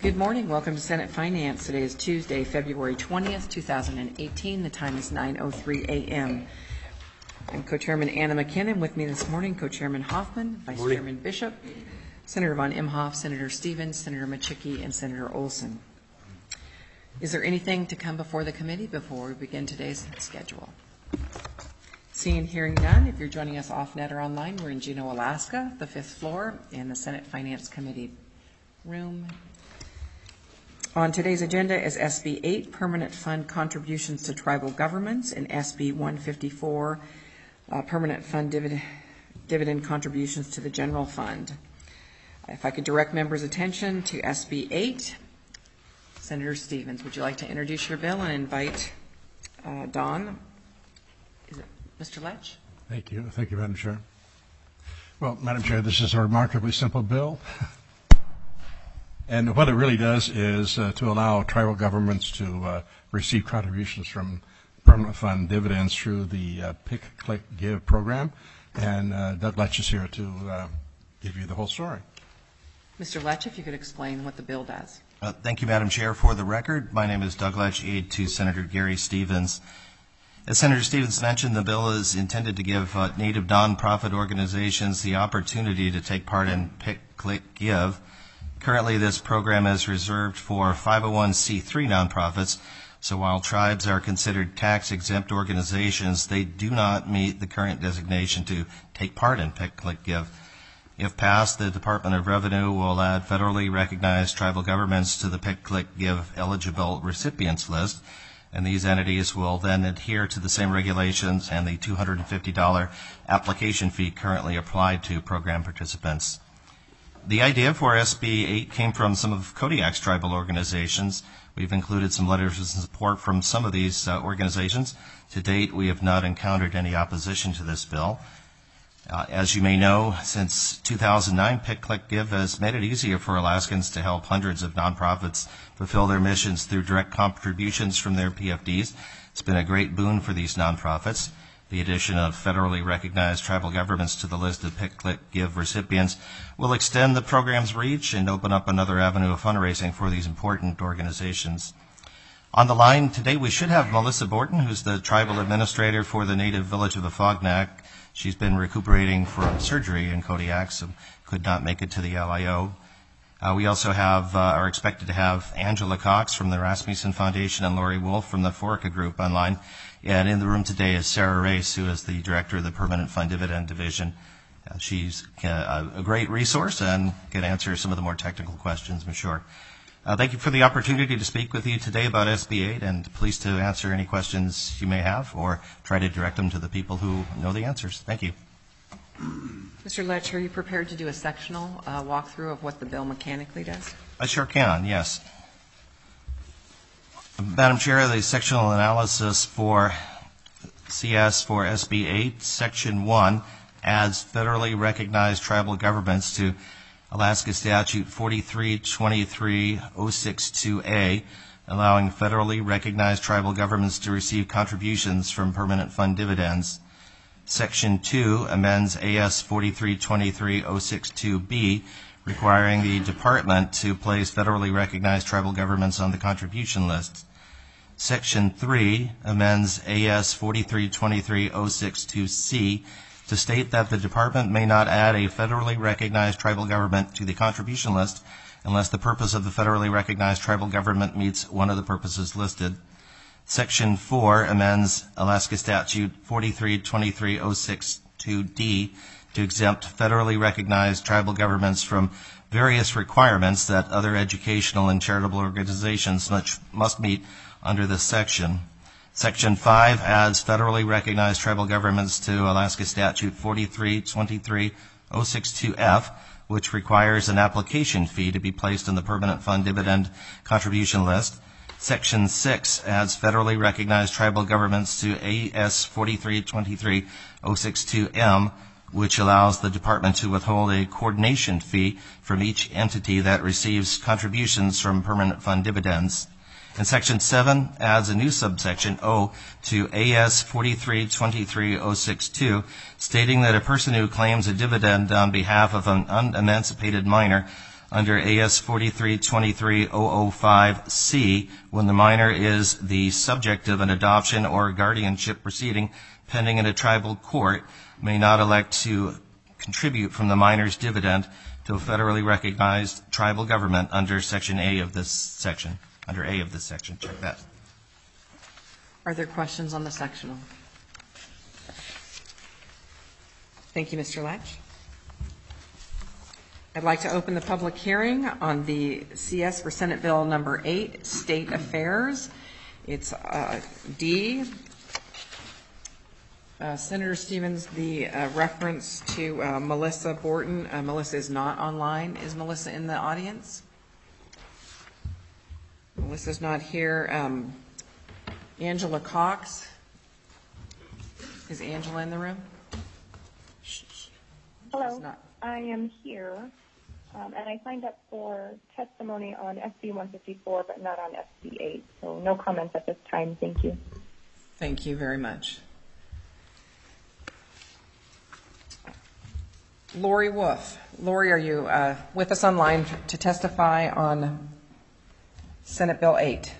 Good morning. Welcome to Senate Finance. Today is Tuesday, February 20th, 2018. The time is 9:03 a.m. I'm Co-Chairman Anna McKinnon. With me this morning, Co-Chairman Hoffman, Vice Chairman Bishop, Senator von Imhoff, Senator Stevens, Senator Machicki, and Senator Olson. Is there anything to come before the committee before we begin today's schedule? Seeing and hearing none, if you're joining us off-net or online, we're in Juneau, Alaska, the 5th floor, in the Senate Finance Committee room. On today's agenda is SB 8, Permanent Fund Contributions to Tribal Governments, and SB 154, Permanent Fund Dividend Contributions to the General Fund. If I could direct members' attention to SB 8, Senator Stevens, would you like to introduce your bill and invite Don? Is it Mr. Lech? Thank you. Thank you, Madam Chair. Well, Madam Chair, this is a remarkably simple bill. And what it really does is to allow tribal governments to receive contributions from permanent fund dividends through the Pick, Click, Give program. And Doug Lech is here to give you the whole story. Mr. Lech, if you could explain what the bill does. Thank you, Madam Chair. For the record, my name is Doug Lech, aide to Senator Gary Stevens. As Senator Stevens mentioned, the bill is intended to give Native nonprofit organizations the opportunity to take part in Pick, Click, Give. Currently, this program is reserved for 501c3 nonprofits, so while tribes are considered tax-exempt organizations, they do not meet the current designation to take part in Pick, Click, Give. If passed, the Department of Revenue will add federally recognized tribal governments to the Pick, Click, Give eligible recipients list, and these entities will then adhere to the same regulations and the $250 application fee currently applied to program participants. The idea for SB 8 came from some of Kodiak's tribal organizations. We've included some letters of support from some of these organizations. To date, we have not encountered any opposition to this bill. As you may know, since 2009, Pick, Click, Give has made it easier for Alaskans to help hundreds of nonprofits fulfill their missions through direct contributions from their PFDs. It's been a great boon for these nonprofits. The addition of federally recognized tribal governments to the list of Pick, Click, Give recipients will extend the program's reach and open up another avenue of fundraising for these important organizations. On the line today, we should have Melissa Borton, who's the tribal administrator for the native village of Afognak. She's been recuperating from surgery in Kodiak, so could not make it to the LIO. We also are expected to have Angela Cox from the Rasmussen Foundation and Lori Wolf from the Forica Group online. And in the room today is Sarah Race, who is the director of the Permanent Fund Dividend Division. She's a great resource and can answer some of the more technical questions, I'm sure. Thank you for the opportunity to speak with you today about SB 8, and pleased to answer any questions you may have or try to direct them to the people who know the answers. Thank you. Mr. Lech, are you prepared to do a sectional walkthrough of what the bill mechanically does? I sure can, yes. Madam Chair, the sectional analysis for CS for SB 8, Section 1, adds federally recognized tribal governments to Alaska Statute 4323-062A, allowing federally recognized tribal governments to receive contributions from permanent fund dividends. Section 2 amends AS 4323-062B, requiring the Department to place federally recognized tribal governments on the contribution list. Section 3 amends AS 4323-062C to state that the Department may not add a federally recognized tribal government to the contribution list unless the purpose of the federally recognized tribal government meets one of the purposes listed. Section 4 amends Alaska Statute 4323-062D to exempt federally recognized tribal governments from various requirements that other educational and charitable organizations must meet under this section. Section 5 adds federally recognized tribal governments to Alaska Statute 4323-062F, which requires an application fee to be placed on the permanent fund dividend contribution list. Section 6 adds federally recognized tribal governments to AS 4323-062M, which allows the Department to withhold a coordination fee from each entity that receives contributions from permanent fund dividends. And Section 7 adds a new subsection O to AS 4323-062, stating that a person who claims a dividend on behalf of an unemancipated minor under AS 4323-005C when the minor is the subject of an adoption or guardianship proceeding pending in a tribal court, may not elect to contribute from the minor's dividend to a federally recognized tribal government under Section A of this section. Under A of this section. Check that. Are there questions on the sectional? Thank you, Mr. Latch. I'd like to open the public hearing on the CS for Senate Bill number 8, State Affairs. It's D. Senator Stevens, the reference to Melissa Borton. Melissa is not online. Is Melissa in the audience? Melissa's not here. Angela Cox. Is Angela in the room? Hello, I am here, and I signed up for testimony on SB 154, but not on SB 8, so no comments at this time. Thank you. Thank you very much. Lori Wolf. Lori, are you with us online to testify on Senate Bill 8?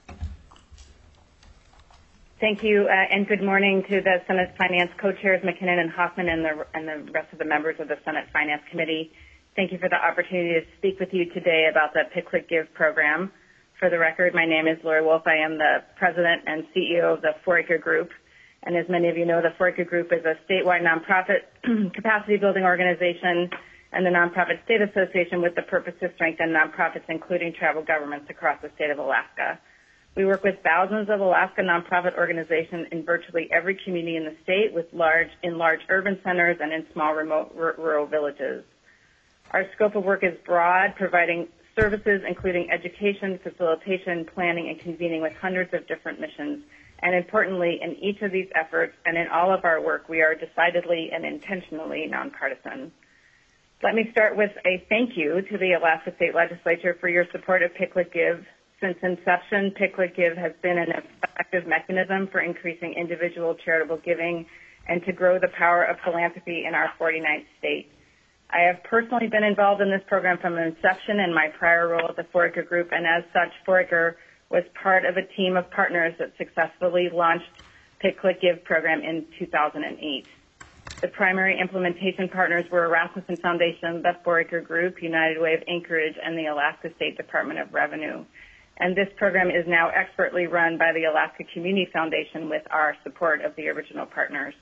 Thank you, and good morning to the Senate Finance co-chairs McKinnon and Hoffman and the rest of the members of the Senate Finance Committee. Thank you for the opportunity to speak with you today about the Pick Click Give program. For the record, my name is Lori Wolf. I am the president and CEO of the 4Acre Group. And as many of you know, the 4Acre Group is a statewide nonprofit capacity building organization and the Nonprofit State Association with the purpose to strengthen nonprofits, including tribal governments across the state of Alaska. We work with thousands of Alaska nonprofit organizations in virtually every community in the state, in large urban centers and in small remote rural villages. Our scope of work is broad, providing services including education, facilitation, planning, and convening with hundreds of different missions. And importantly, in each of these efforts and in all of our work, we are decidedly and intentionally nonpartisan. Let me start with a thank you to the Alaska State Legislature for your support of Pick Click Give. Since inception, Pick Click Give has been an effective mechanism for increasing individual charitable giving and to grow the power of philanthropy in our 49th state. I have personally been involved in this program from inception in my prior role at the 4Acre Group, and as such, 4Acre was part of a team of partners that successfully launched Pick Click Give program in 2008. The primary implementation partners were Rasmussen Foundation, the 4Acre Group, United Way of Anchorage, and the Alaska State Department of Revenue. And this program is now expertly run by the Alaska Community Foundation with our support of the original partners.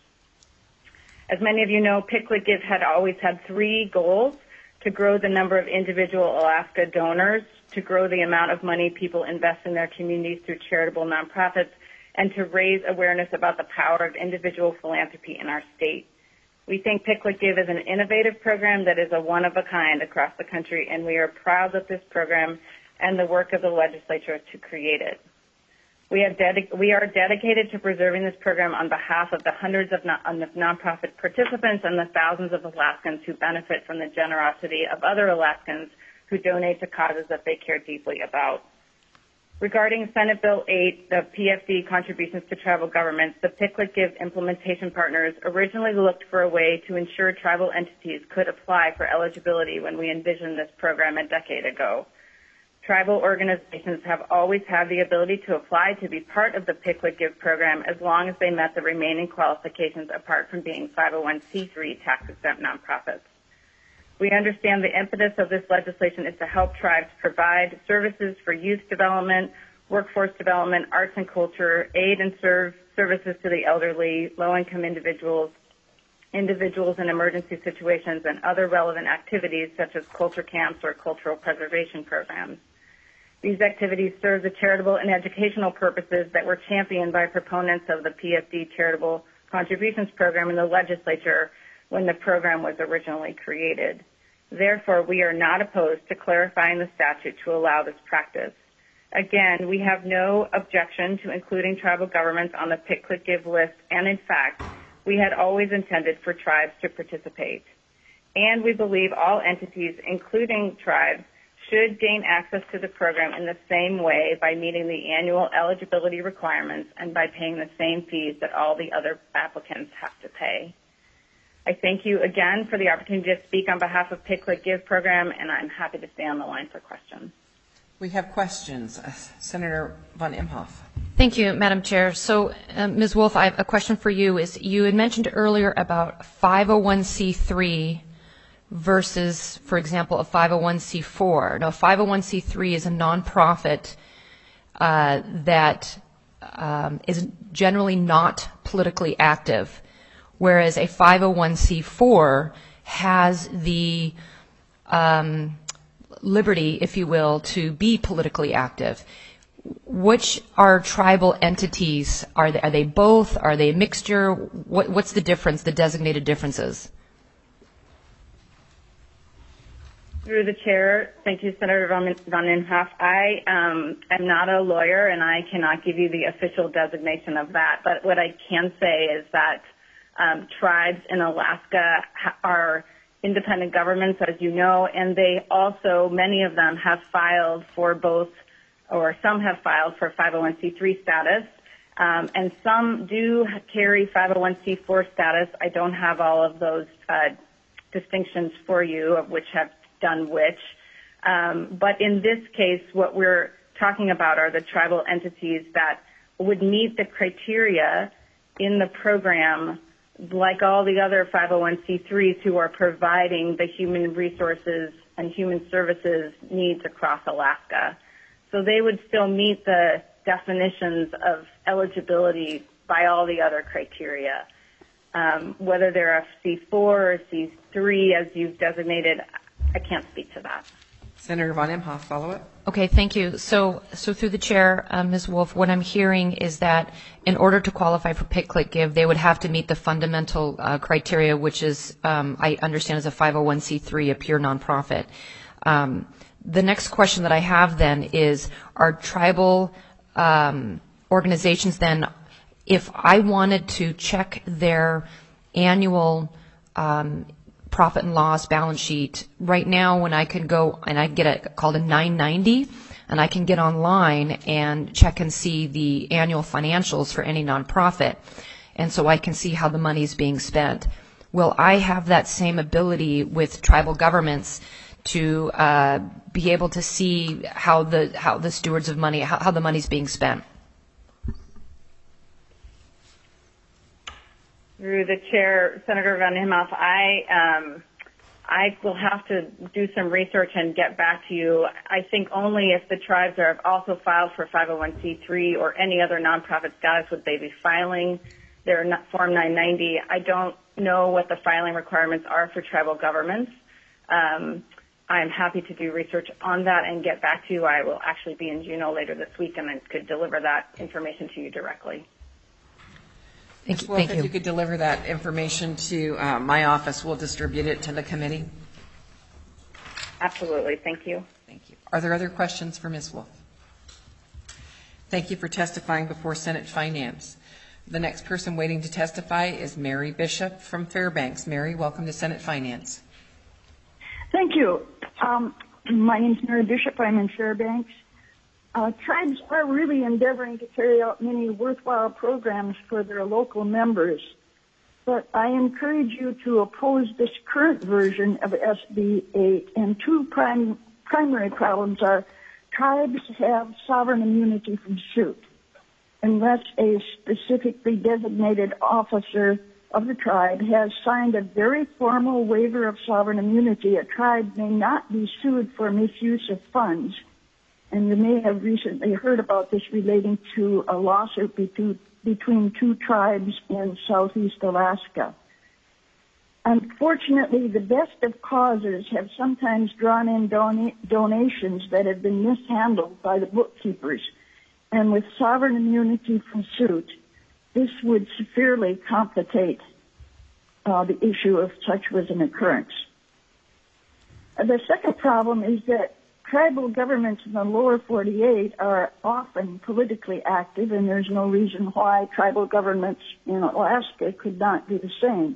As many of you know, Pick Click Give had always had three goals: to grow the number of individual Alaska donors, to grow the amount of money people invest in their communities through charitable nonprofits, and to raise awareness about the power of individual philanthropy in our state. We think Pick Click Give is an innovative program that is a one-of-a-kind across the country, and we are proud that this program and the work of the legislature to create it. We are dedicated to preserving this program on behalf of the hundreds of nonprofit participants and the thousands of Alaskans who benefit from the generosity of other Alaskans who donate to causes that they care deeply about. Regarding Senate Bill 8, the PFD contributions to tribal governments, the Pick Click Give implementation partners originally looked for a way to ensure tribal entities could apply for eligibility when we envisioned this program a decade ago. Tribal organizations have always had the ability to apply to be part of the Pick Click Give program as long as they met the remaining qualifications apart from being 501c3 tax-exempt nonprofits. We understand the impetus of this legislation is to help tribes provide services for youth development, workforce development, arts and culture, aid and services to the elderly, low-income individuals in emergency situations, and other relevant activities such as culture camps or cultural preservation programs. These activities serve the charitable and educational purposes that were championed by proponents of the PFD Charitable Contributions Program in the legislature when the program was originally created. Therefore, we are not opposed to clarifying the statute to allow this practice. Again, we have no objection to including tribal governments on the Pick Click Give list, and in fact, we had always intended for tribes to participate. And we believe all entities, including tribes, should gain access to the program in the same way by meeting the annual eligibility requirements and by paying the same fees that all the other applicants have to pay. I thank you again for the opportunity to speak on behalf of Pick, Click, Give program, and I'm happy to stay on the line for questions. We have questions. Senator von Imhoff. Thank you, Madam Chair. So, Ms. Wolf, I have a question for you. You had mentioned earlier about 501c3 versus, for example, a 501c4. Now, 501c3 is a nonprofit that is generally not politically active, whereas a 501c4 has the liberty, if you will, to be politically active. Which are tribal entities? Are they both? Are they a mixture? What's the difference, the designated differences? Through the chair, thank you, Senator von Imhoff. I am not a lawyer, and I cannot give you the official designation of that. But what I can say is that tribes in Alaska are independent governments, as you know, and they also, many of them have filed for both, or some have filed for 501c3 status, and some do carry 501c4 status. I don't have all of those distinctions for you of which have done which. But in this case, what we're talking about are the tribal entities that would meet the criteria in the program like all the other 501c3s who are providing the human resources and human services needs across Alaska. So they would still meet the definitions of eligibility by all the other criteria. Whether they're a C4 or C3, as you've designated, I can't speak to that. Senator von Imhoff, follow-up. Okay, thank you. So through the chair, Ms. Wolf, what I'm hearing is that in order to qualify for Pick, Click, Give, they would have to meet the fundamental criteria, which is, I understand, is a 501c3, a pure nonprofit. The next question that I have then is, are tribal organizations then, if I wanted to check their annual profit and loss balance sheet, right now when I can go and I get called a 990, and I can get online and check and see the annual financials for any nonprofit, and so I can see how the money is being spent. Will I have that same ability with tribal governments to be able to see how the stewards of money, how the money's being spent? Through the chair, Senator von Imhoff, I will have to do some research and get back to you. I think only if the tribes are also filed for 501c3 or any other nonprofit status would they be filing their Form 990. I don't know what the filing requirements are for tribal governments. I'm happy to do research on that and get back to you. I will actually be in Juneau later this week, and I could deliver that information to you directly. Thank you. If you could deliver that information to my office, we'll distribute it to the committee. Absolutely. Thank you. Thank you. Are there other questions for Ms. Wolf? Thank you for testifying before Senate Finance. The next person waiting to testify is Mary Bishop from Fairbanks. Mary, welcome to Senate Finance. Thank you. My name is Mary Bishop. I'm in Fairbanks. Tribes are really endeavoring to carry out many worthwhile programs for their local members, but I encourage you to oppose this current version of SB 8, and two primary problems are tribes have sovereign immunity from suit. Unless a specifically designated officer of the tribe has signed a very formal waiver of sovereign immunity, a tribe may not be sued for misuse of funds. And you may have recently heard about this relating to a lawsuit between two tribes in southeast Alaska. Unfortunately, the best of causes have sometimes drawn in donations that have been mishandled by the bookkeepers. And with sovereign immunity from suit, this would severely complicate the issue if such was an occurrence. The second problem is that tribal governments in the lower 48 are often politically active, and there's no reason why tribal governments in Alaska could not do the same.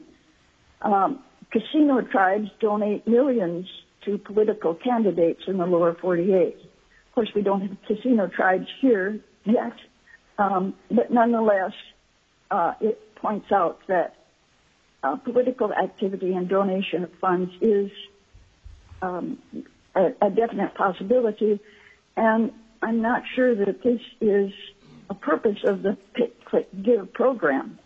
Casino tribes donate millions to political candidates in the lower 48. Of course, we don't have casino tribes here yet, but nonetheless, it points out that political activity and donation of funds is a definite possibility, and I'm not sure that this is a purpose of the Pick, Click, Give program.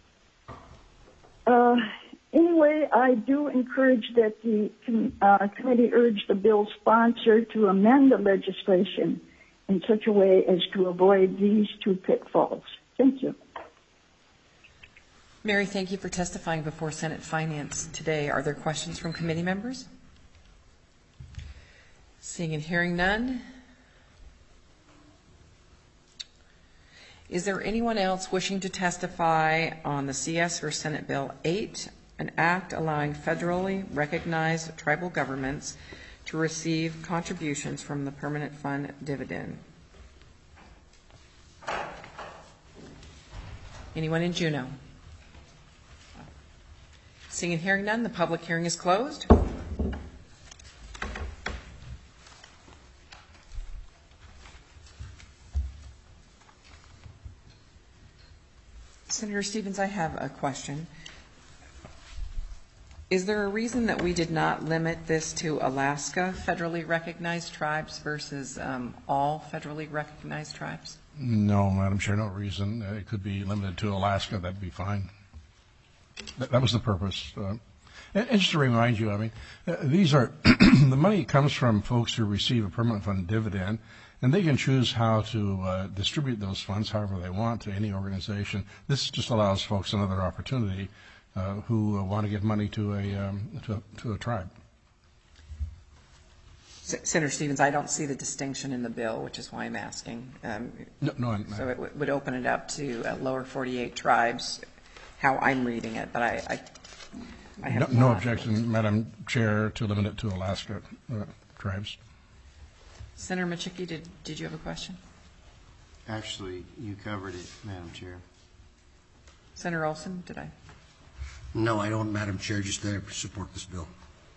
Anyway, I do encourage that the committee urge the bill's sponsor to amend the legislation in such a way as to avoid these two pitfalls. Thank you. Mary, thank you for testifying before Senate Finance today. Are there questions from committee members? Seeing and hearing none. Is there anyone else wishing to testify on the CS or Senate Bill 8, an act allowing federally recognized tribal governments to receive contributions from the permanent fund dividend? Anyone in Juneau? Seeing and hearing none, the public hearing is closed. Senator Stevens, I have a question. Is there a reason that we did not limit this to Alaska federally recognized tribes versus all federally recognized tribes? No, Madam Chair, no reason. It could be limited to Alaska. That'd be fine. That was the purpose. And just to remind you, I mean, these are the money comes from folks who receive a permanent fund dividend, and they can choose how to distribute those funds however they want to any organization. This just allows folks another opportunity who want to give money to a tribe. Senator Stevens, I don't see the distinction in the bill, which is why I'm asking. So it would open it up to lower 48 tribes, how I'm reading it, but I have no objection, Madam Chair, to limit it to Alaska tribes. Senator Machicki, did you have a question? Actually, you covered it, Madam Chair. Senator Olson, did I? No, I don't, Madam Chair, just to support this bill.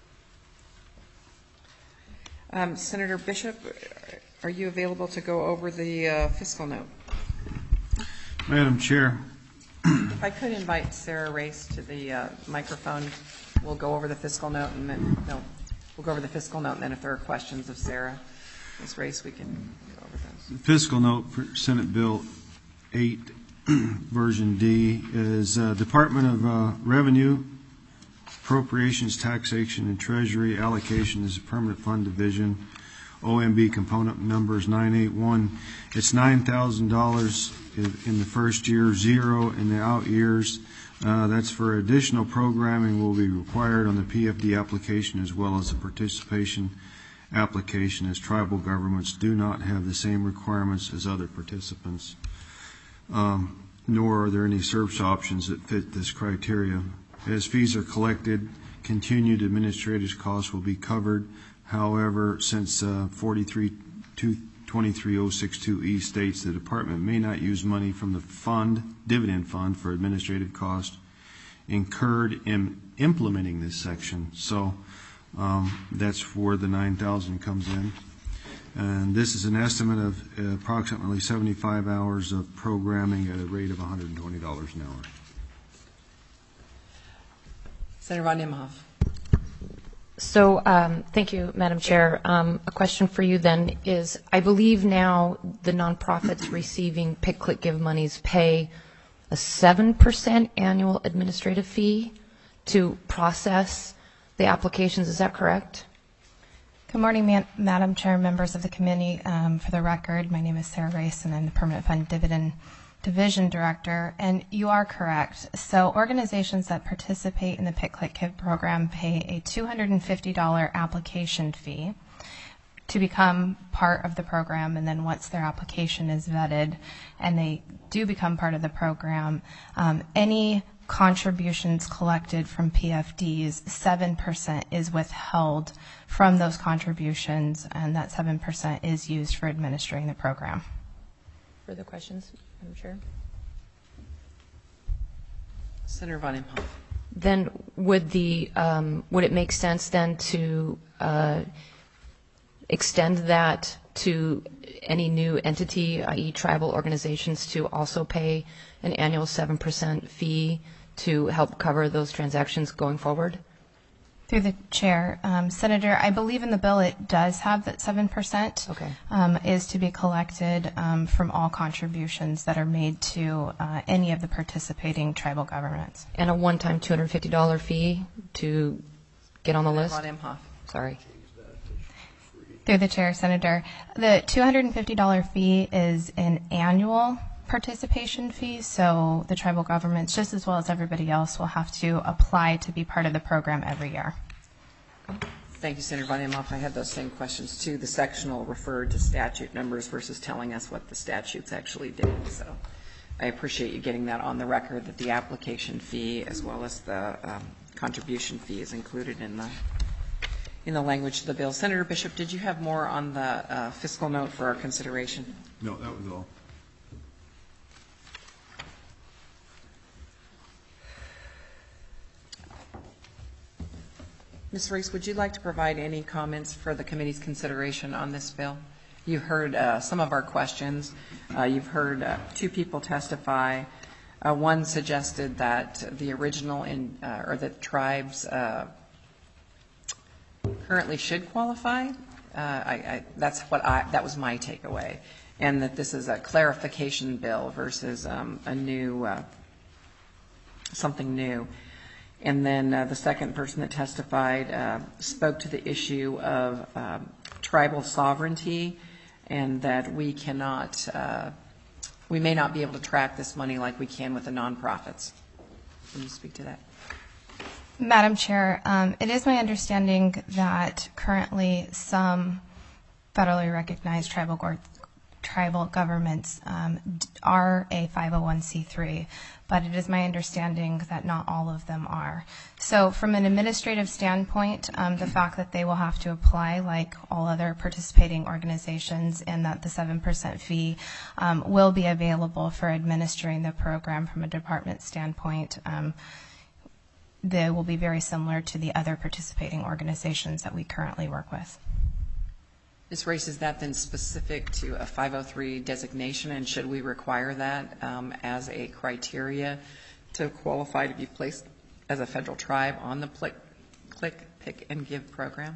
Senator Bishop, are you available to go over the fiscal note? Madam Chair. If I could invite Sarah Race to the microphone, we'll go over the fiscal note, and then we'll go over the fiscal note, and then if there are questions of Sarah, Ms. Race, we can go over those. The fiscal note for Senate Bill 8, Version D, is Department of Revenue, Appropriations, Taxation, and Treasury. Allocation is a permanent fund division. OMB component number is 981. It's $9,000 in the first year, zero in the out years. That's for additional programming will be required on the PFD application as well as the participation application, as tribal governments do not have the same requirements as other participants, nor are there any service options that fit this criteria. As fees are collected, continued administrative costs will be covered. However, since 4323062E states the department may not use money from the dividend fund for administrative costs incurred in implementing this section. So that's where the $9,000 comes in. And this is an estimate of approximately 75 hours of programming at a rate of $120 an hour. Senator von Imhoff. So thank you, Madam Chair. A question for you then is, I believe now the nonprofits receiving Pick, Click, Give monies pay a 7% annual administrative fee to process the applications. Is that correct? Good morning, Madam Chair, members of the committee. For the record, my name is Sarah Race, and I'm the Permanent Fund Dividend Division Director, and you are correct. So organizations that participate in the Pick, Click, Give program pay a $250 application fee to become part of the program, and then once their application is vetted and they do become part of the program, any contributions collected from PFDs, 7% is withheld from those contributions, and that 7% is used for administering the program. Further questions, Madam Chair? Senator von Imhoff. Then would it make sense then to extend that to any new entity, i.e. tribal organizations, to also pay an annual 7% fee to help cover those transactions going forward? Through the chair, Senator, I believe in the bill it does have that 7% is to be collected from all contributions that are made to any of the participating tribal governments. And a one-time $250 fee to get on the list? Ron Imhoff. Sorry. Through the chair, Senator, the $250 fee is an annual participation fee, so the tribal governments, just as well as everybody else, will have to apply to be part of the program every year. Thank you, Senator Von Imhoff. I had those same questions too. The sectional referred to statute numbers versus telling us what the statutes actually did. So I appreciate you getting that on the record, that the application fee as well as the contribution fee is included in the language of the bill. Senator Bishop, did you have more on the fiscal note for our consideration? No, that was all. Ms. Reese, would you like to provide any comments for the committee's consideration on this bill? You heard some of our questions. You've heard two people testify. One suggested that the original or that tribes currently should qualify. That was my takeaway, and that this is a clarification bill versus a new something new. And then the second person that testified spoke to the issue of tribal sovereignty, and that we may not be able to track this money like we can with the nonprofits. Can you speak to that? Madam Chair, it is my understanding that currently some federally recognized tribal governments are a 501c3, but it is my understanding that not all of them are. So from an administrative standpoint, the fact that they will have to apply like all other participating organizations, and that the 7% fee will be available for administering the program from a department standpoint, they will be very similar to the other participating organizations that we currently work with. Ms. Race, is that then specific to a 503 designation, and should we require that as a criteria to qualify to be placed as a federal tribe on the Click, Pick, and Give program?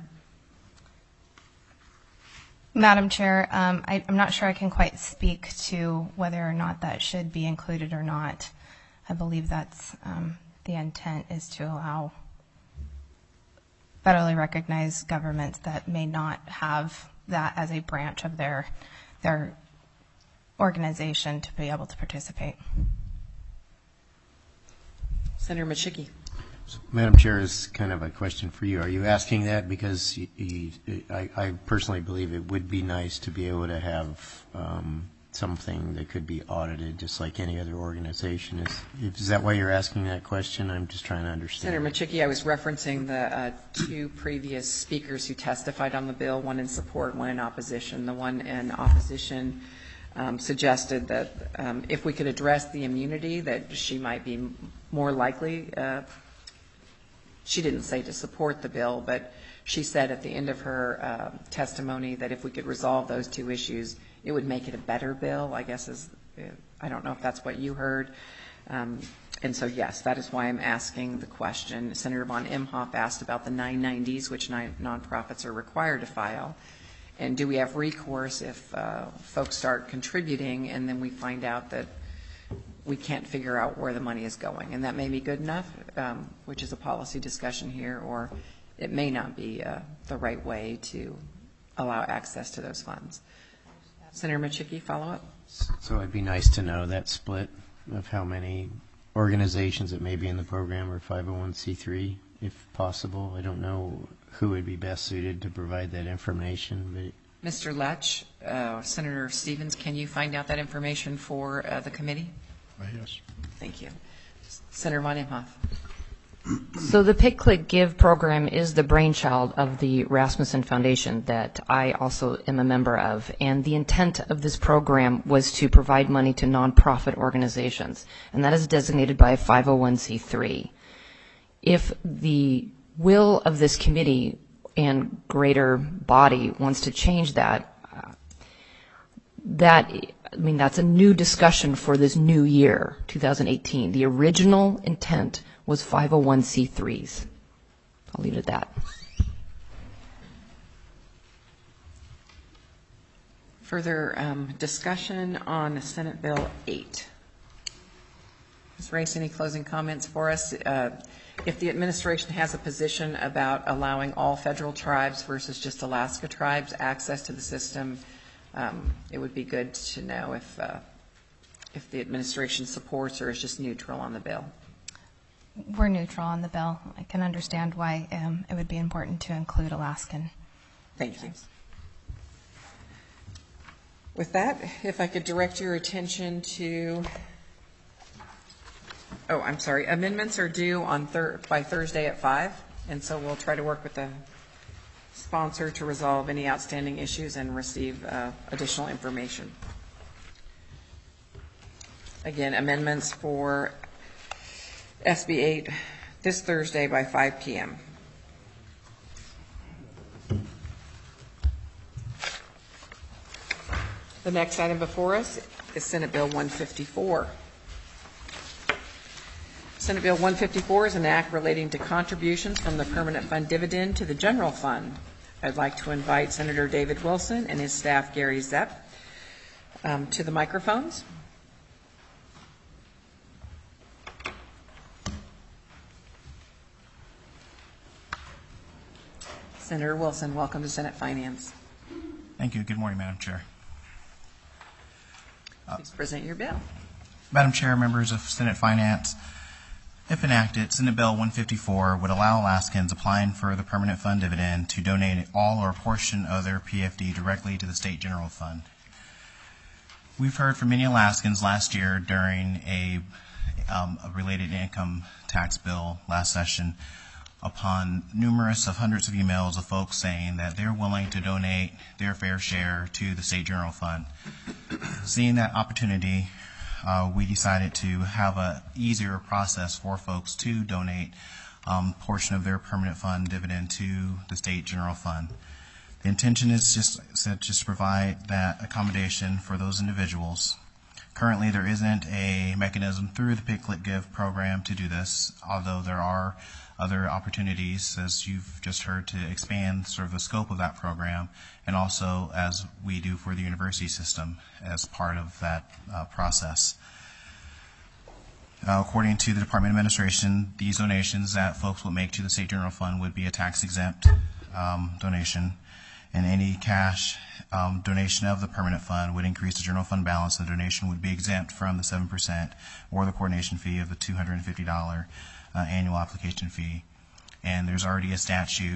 Madam Chair, I'm not sure I can quite speak to whether or not that should be included or not. I believe that's the intent is to allow federally recognized governments that may not have that as a branch of their organization to be able to participate. Senator Machicki. Madam Chair, is kind of a question for you. Are you asking that because I personally believe it would be nice to be able to have something that could be audited just like any other organization? Is that why you're asking that question? I'm just trying to understand. Senator Machicki, I was referencing the two previous speakers who testified on the bill, one in support, one in opposition. The one in opposition suggested that if we could address the immunity, that she might be more likely, she didn't say to support the bill, but she said at the end of her testimony that if we could resolve those two issues, it would make it a better bill, I guess I don't know if that's what you heard. And so, yes, that is why I'm asking the question. Senator Von Imhoff asked about the 990s, which nonprofits are required to file. And do we have recourse if folks start contributing and then we find out that we can't figure out where the money is going? And that may be good enough, which is a policy discussion here, or it may not be the right way to allow access to those funds. Senator Machicki, follow up? So it'd be nice to know that split of how many organizations that may be in the program are 501c3, if possible. I don't know who would be best suited to provide that information. But Mr. Lech, Senator Stevens, can you find out that information for the committee? Yes. Thank you. Senator Von Imhoff. So the Pick, Click, Give program is the brainchild of the Rasmussen Foundation that I also am a member of. And the intent of this program was to provide money to nonprofit organizations. And that is designated by a 501c3. If the will of this committee and greater body wants to change that, I mean, that's a new discussion for this new year, 2018. The original intent was 501c3s. I'll leave it at that. Further discussion on Senate Bill 8. Ms. Race, any closing comments for us? If the administration has a position about allowing all federal tribes versus just Alaska tribes access to the system, it would be good to know if the administration supports or is just neutral on the bill. We're neutral on the bill. I can understand why it would be important to include Alaskan. Thank you. With that, if I could direct your attention to, amendments are due on by Thursday at 5, and so we'll try to work with the sponsor to resolve any outstanding issues and receive additional information. Again, amendments for SB 8 this Thursday by 5 p.m. The next item before us is Senate Bill 154. Senate Bill 154 is an act relating to contributions from the permanent fund dividend to the general fund. I'd like to invite Senator David Wilson and his staff, Gary Zepp, to the microphones. Senator Wilson, welcome to Senate Finance. Thank you. Good morning, Madam Chair. Please present your bill. Madam Chair, members of Senate Finance, if enacted, Senate Bill 154 would allow Alaskans applying for the permanent fund dividend to donate all or a portion of their PFD directly to the state general fund. We've heard from many Alaskans last year during a related income tax bill last session upon numerous of hundreds of emails of folks saying that they're willing to donate their fair share to the state general fund. Seeing that opportunity, we decided to have an easier process for folks to donate a portion of their permanent fund dividend to the state general fund. The intention is just to provide that accommodation for those individuals. Currently, there isn't a mechanism through the Pick-Click-Give program to do this, although there are other opportunities, as you've just heard, to expand sort of the scope of that program, and also as we do for the university system as part of that process. According to the Department of Administration, these donations that folks will make to the State General Fund would be a tax-exempt donation, and any cash donation of the permanent fund would increase the general fund balance. The donation would be exempt from the 7% or the coordination fee of the $250 annual application fee. And there's already a statute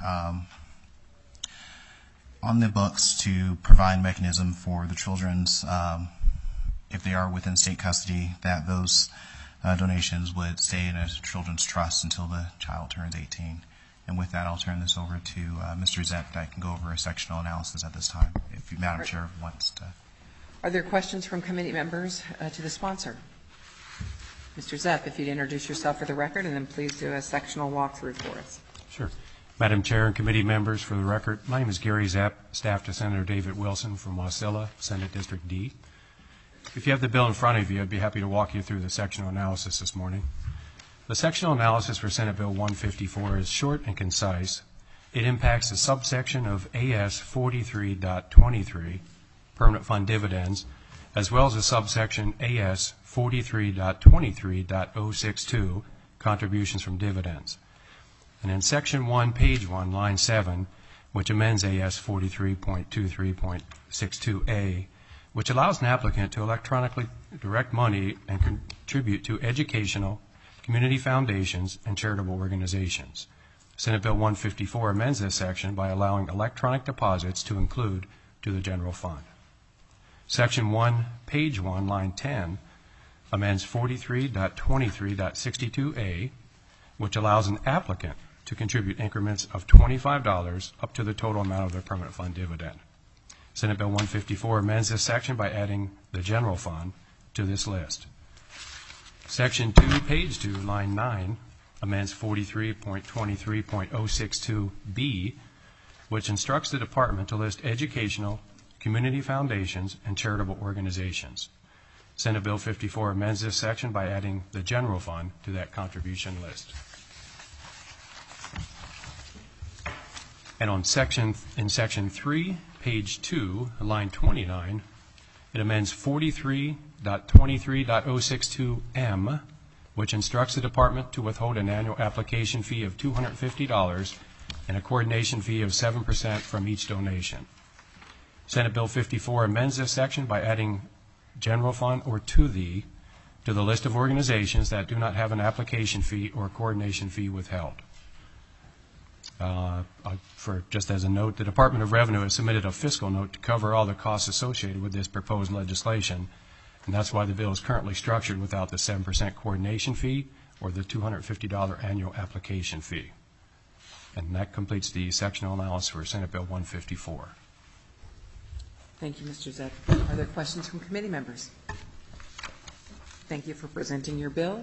on the books to provide mechanism for the children's, if they are within state custody, that those donations would stay in a children's trust until the child turns 18. And with that, I'll turn this over to Mr. Zepp that can go over a sectional analysis at this time, if Madam Chair wants to. Are there questions from committee members to the sponsor? Mr. Zepp, if you'd introduce yourself for the record, and then please do a sectional walkthrough for us. Sure. Madam Chair and committee members, for the record, my name is Gary Zepp, staff to Senator David Wilson from Wasilla, Senate District D. If you have the bill in front of you, I'd be happy to walk you through the sectional analysis this morning. The sectional analysis for Senate Bill 154 is short and concise. It impacts a subsection of AS 43.23, permanent fund dividends, as well as a subsection AS 43.23.062, contributions from dividends. And in Section 1, Page 1, Line 7, which amends AS 43.23.62A, which allows an applicant to electronically direct money and contribute to educational, community foundations, and charitable organizations. Senate Bill 154 amends this section by allowing electronic deposits to include to the general fund. Section 1, Page 1, Line 10, amends 43.23.62A, which allows an applicant to contribute increments of $25 up to the total amount of their permanent fund dividend. Senate Bill 154 amends this section by adding the general fund to this list. Section 2, Page 2, Line 9, amends 43.23.062B, which instructs the Department to list educational, community foundations, and charitable organizations. Senate Bill 54 amends this section by adding the general fund to that contribution list. And in section 3, page 2, line 29, it amends 43.23.062M, which instructs the department to withhold an annual application fee of $250 and a coordination fee of 7% from each donation. Senate Bill 54 amends this section by adding general fund or to the list of organizations that do not have an application fee or coordination fee withheld. For just as a note, the Department of Revenue has submitted a fiscal note to cover all the costs associated with this proposed legislation, and that's why the bill is currently structured without the 7% coordination fee or the $250 annual application fee. And that completes the sectional analysis for Senate Bill 154. Thank you, Mr. Zepp. Are there questions from committee members? Thank you for presenting your bill.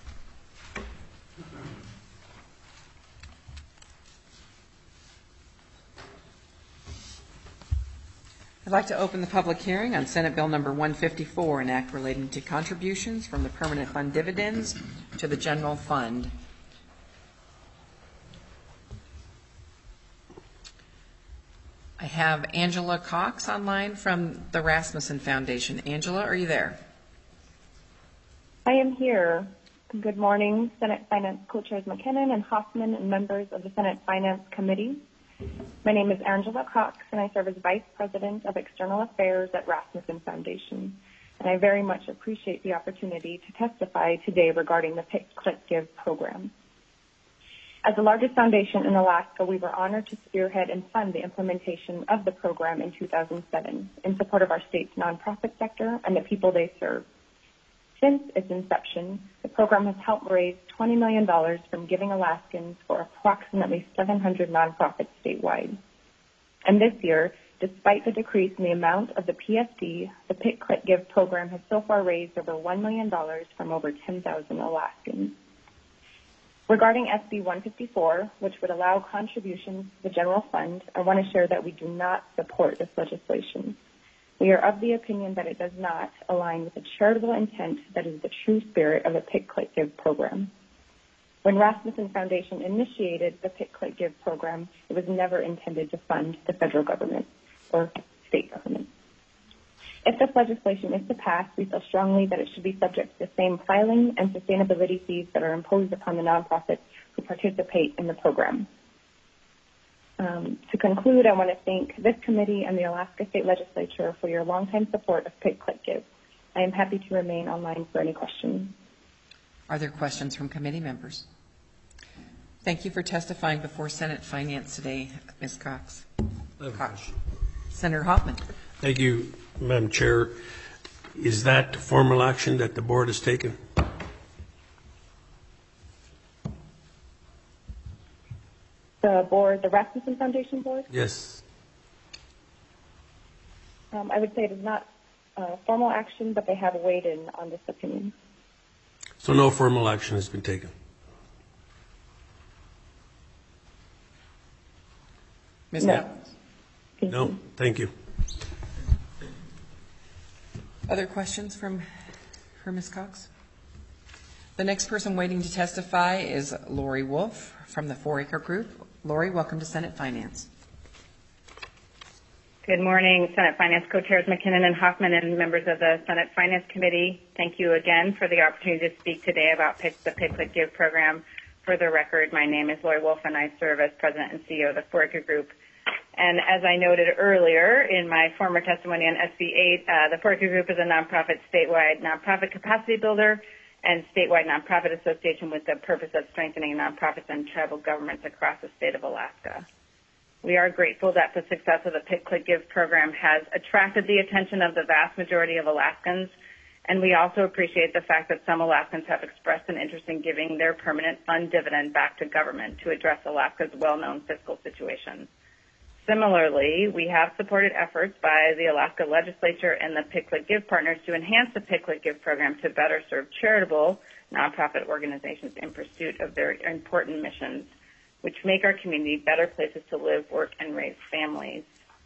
I'd like to open the public hearing on Senate Bill number 154, an act relating to contributions from the permanent fund dividends to the general fund. I have Angela Cox online from the Rasmussen Foundation. Angela, are you there? I am here. Good morning, Senate Finance Co-Chairs McKinnon and Hoffman and members of the Senate Finance Committee. My name is Angela Cox, and I serve as Vice President of External Affairs at Rasmussen Foundation. And I very much appreciate the opportunity to testify today regarding the Pick, Click, Give program. As the largest foundation in Alaska, we were honored to spearhead and fund the implementation of the program in 2007 in support of our state's nonprofit sector and the people they serve. Since its inception, the program has helped raise $20 million from Giving Alaskans for approximately 700 nonprofits statewide. And this year, despite the decrease in the amount of the PFD, the Pick, Click, Give program has so far raised over $1 million from over 10,000 Alaskans. Regarding SB 154, which would allow contributions to the general fund, I want to share that we do not support this legislation. We are of the opinion that it does not align with the charitable intent that is the true spirit of the Pick, Click, Give program. When Rasmussen Foundation initiated the Pick, Click, Give program, it was never intended to fund the federal government or state government. If this legislation is to pass, we feel strongly that it should be subject to the same filing and sustainability fees that are imposed upon the nonprofits who participate in the program. To conclude, I want to thank this committee and the Alaska State Legislature for your longtime support of Pick, Click, Give. I am happy to remain online for any questions. Are there questions from committee members? Thank you for testifying before Senate Finance today, Ms. Cox. Senator Hoffman. Thank you, Madam Chair. Is that formal action that the board has taken? The board, the Rasmussen Foundation board? Yes. I would say it is not formal action, but they have weighed in on this opinion. So no formal action has been taken? Ms. No. No, thank you. Other questions for Ms. Cox? The next person waiting to testify is Lori Wolf from the 4 Acre Group. Lori, welcome to Senate Finance. Good morning, Senate Finance Co-Chairs McKinnon and Hoffman and members of the Senate Finance Committee. Thank you again for the opportunity to speak today about the Pick, Click, Give program. For the record, my name is Lori Wolf, and I serve as President and CEO of the 4 Acre Group. And as I noted earlier in my former testimony on SB 8, the 4 Acre Group is a nonprofit statewide nonprofit capacity builder and statewide nonprofit association with the purpose of strengthening nonprofits and tribal governments across the state of Alaska. We are grateful that the success of the Pick, Click, Give program has attracted the attention of the vast majority of Alaskans, and we also appreciate the fact that some Alaskans have expressed an interest in giving their permanent fund dividend back to government to address Alaska's well-known fiscal situation. Similarly, we have supported efforts by the Alaska Legislature and the Pick, Click, Give partners to enhance the Pick, Click, Give program to better serve charitable nonprofit organizations in pursuit of their important missions, which make our community better places to live, work, and raise families.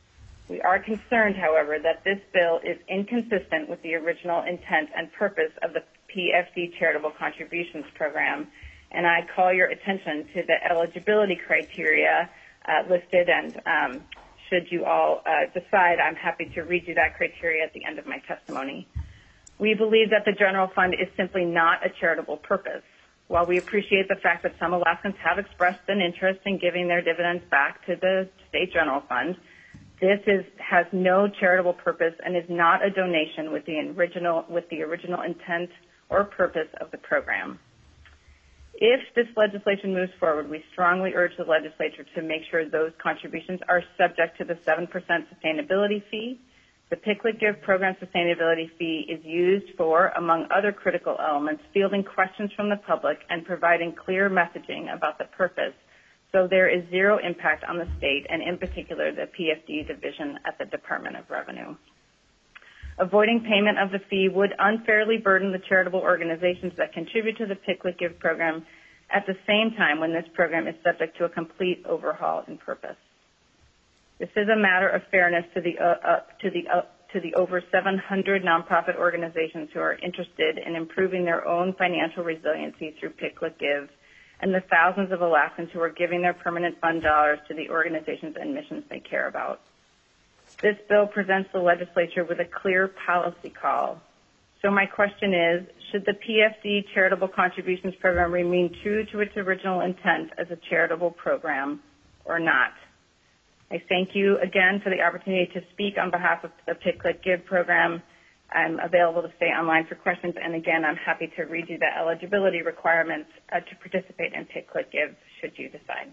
We are concerned, however, that this bill is inconsistent with the original intent and purpose of the PFD Charitable Contributions Program, and I call your attention to the eligibility criteria listed, and should you all decide, I'm happy to read you that criteria at the end of my testimony. We believe that the general fund is simply not a charitable purpose. While we appreciate the fact that some Alaskans have expressed an interest in giving their dividends back to the state general fund, this has no charitable purpose and is not a donation with the original intent or purpose of the program. If this legislation moves forward, we strongly urge the legislature to make sure those contributions are subject to the 7% sustainability fee. The Picklick Give program sustainability fee is used for, among other critical elements, fielding questions from the public and providing clear messaging about the purpose, so there is zero impact on the state and, in particular, the PFD division at the Department of Revenue. Avoiding payment of the fee would unfairly burden the charitable organizations that contribute to the Picklick Give program at the same time when this program is subject to a complete overhaul in purpose. This is a matter of fairness to the over 700 nonprofit organizations who are interested in improving their own financial resiliency through Picklick Give, and the thousands of Alaskans who are giving their permanent fund dollars to the organizations and missions they care about. This bill presents the legislature with a clear policy call. So my question is, should the PFD Charitable Contributions Program remain true to its original intent as a charitable program or not? I thank you again for the opportunity to speak on behalf of the Picklick Give program. I'm available to stay online for questions, and again, I'm happy to read you the eligibility requirements to participate in Picklick Give should you decide.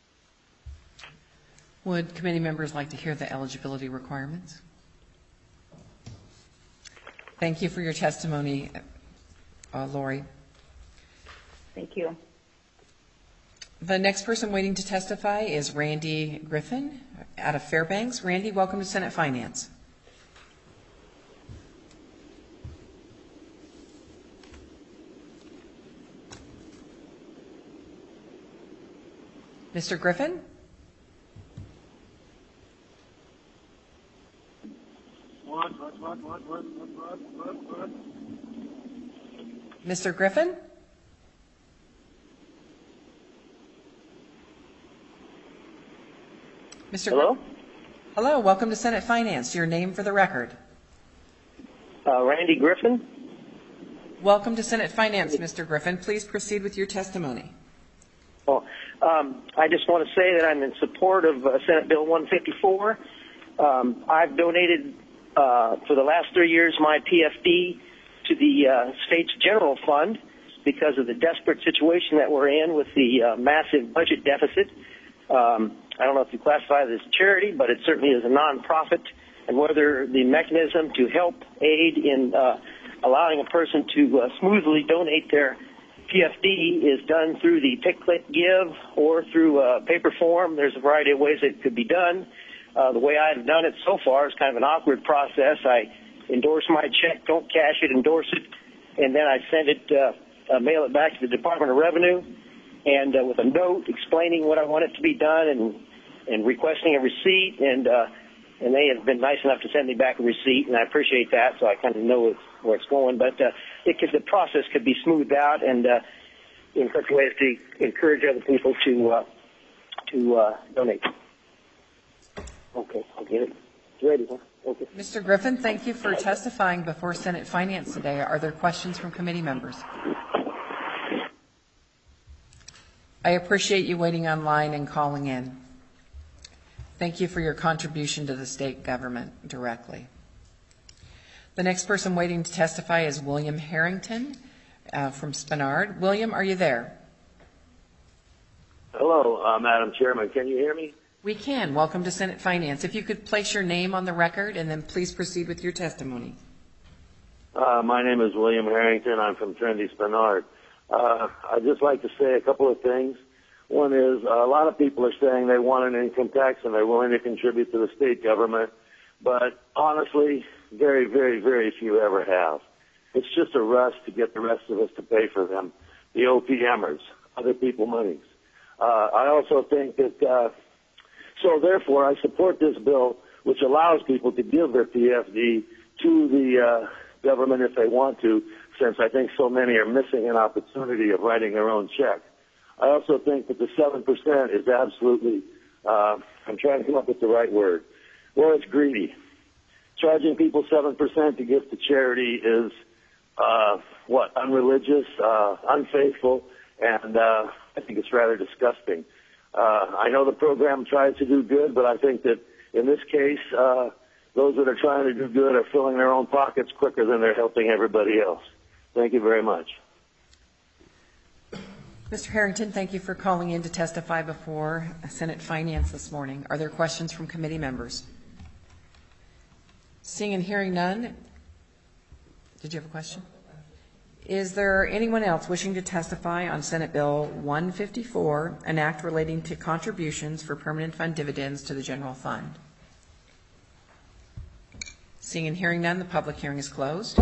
Would committee members like to hear the eligibility requirements? Thank you for your testimony, Lori. Thank you. The next person waiting to testify is Randy Griffin out of Fairbanks. Randy, welcome to Senate Finance. Mr. Griffin? Mr. Griffin? Hello? Hello, welcome to Senate Finance. Your name for the record. Randy Griffin. Welcome to Senate Finance, Mr. Griffin. Please proceed with your testimony. I just want to say that I'm in support of Senate Bill 154. I've donated for the last 3 years my PFD to the state's general fund because of the desperate situation that we're in with the massive budget deficit. I don't know if you classify it as a charity, but it certainly is a nonprofit, and whether the mechanism to help aid in allowing a person to smoothly donate their PFD is done through the Picklick Give or through paper form. There's a variety of ways it could be done. The way I've done it so far is kind of an awkward process. I endorse my check, don't cash it, endorse it, and then I send it, mail it back to the Department of Revenue, and with a note explaining what I want it to be done and requesting a receipt, and they have been nice enough to send me back a receipt, and I appreciate that, so I kind of know where it's going. But the process could be smoothed out and in such a way as to encourage other people to donate. Okay, I'll get it. You ready, huh? Okay. Mr. Griffin, thank you for testifying before Senate Finance today. Are there questions from committee members? I appreciate you waiting online and calling in. Thank you for your contribution to the state government directly. The next person waiting to testify is William Harrington from Spenard. William, are you there? Hello, Madam Chairman. Can you hear me? We can. Welcome to Senate Finance. If you could place your name on the record and then please proceed with your testimony. My name is William Harrington. I'm from Trinity Spenard. I'd just like to say a couple of things. One is a lot of people are saying they want an income tax and they're willing to contribute to the state government, but honestly, very, very, very few ever have. It's just a rush to get the rest of us to pay for them, the OPMers, other people monies. I also think that, so therefore I support this bill which allows people to give their PFD to the government if they want to, since I think so many are missing an opportunity of writing their own check. I also think that the 7% is absolutely, I'm trying to come up with the right word. Well, it's greedy. Charging people 7% to give to charity is, unreligious, unfaithful, and I think it's rather disgusting. I know the program tries to do good, but I think that in this case, those that are trying to do good are filling their own pockets quicker than they're helping everybody else. Thank you very much. Mr. Harrington, thank you for calling in to testify before Senate Finance this morning. Are there questions from committee members? Seeing and hearing none. Did you have a question? Is there anyone else wishing to testify on Senate Bill 154, an act relating to contributions for permanent fund dividends to the general fund? Seeing and hearing none, the public hearing is closed.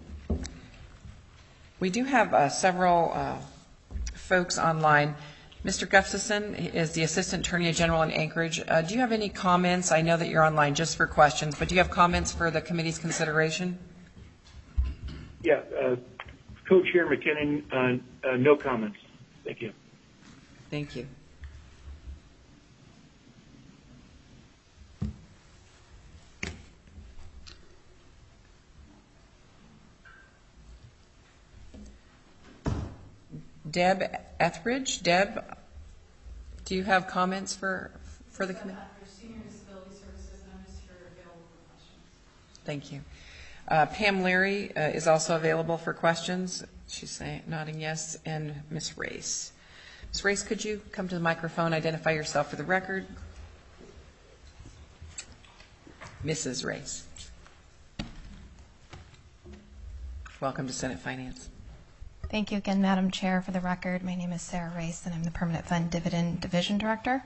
We do have several folks online. Mr. Gustafson is the Assistant Attorney General in Anchorage. Do you have any comments? I know that you're online just for questions, but do you have comments for the committee's consideration? Yeah, Co-Chair McKinnon, no comments. Thank you. Thank you. Deb Etheridge. Deb, do you have comments for the committee? Senior Disability Services, and I'm just here available for questions. Thank you. Pam Leary is also available for questions. She's nodding yes. And Ms. Race. Ms. Race, could you come to the microphone, identify yourself for the record? Mrs. Race. Welcome to Senate Finance. Thank you again, Madam Chair. For the record, my name is Sarah Race, and I'm the Permanent Fund Dividend Division Director.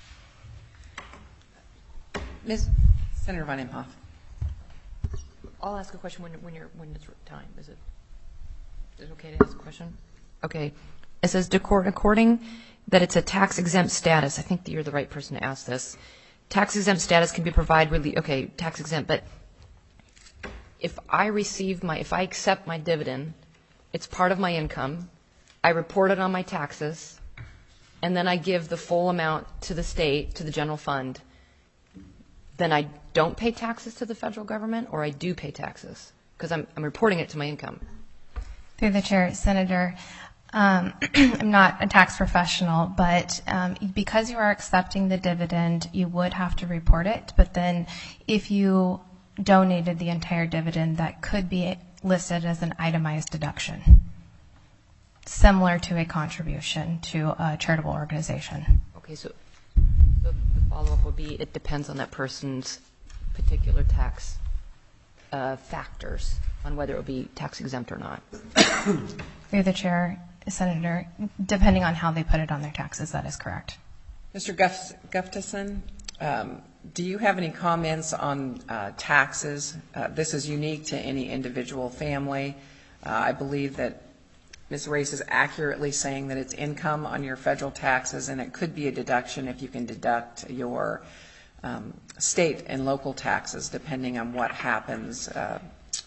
Ms. Senator Von Imhoff. I'll ask a question when it's time. Is it okay to ask a question? Okay. It says, according that it's a tax-exempt status. I think that you're the right person to ask this. Tax-exempt status can be provided relief. Okay, tax-exempt. But if I accept my dividend, it's part of my income. I report it on my taxes, and then I give the full amount to the state, to the general fund. Then I don't pay taxes to the federal government, or I do pay taxes because I'm reporting it to my income. Through the chair, Senator, I'm not a tax professional, but because you are accepting the dividend, you would have to report it. But then if you donated the entire dividend, that could be listed as an itemized deduction, similar to a contribution to a charitable organization. Okay, so the follow-up would be it depends on that person's particular tax factors on whether it would be tax exempt or not. Through the chair, Senator, depending on how they put it on their taxes, that is correct. Mr. Gustafson, do you have any comments on taxes? This is unique to any individual family. I believe that Ms. Race is accurately saying that it's income on your federal taxes, and it could be a deduction if you can deduct your state and local taxes, depending on what happens at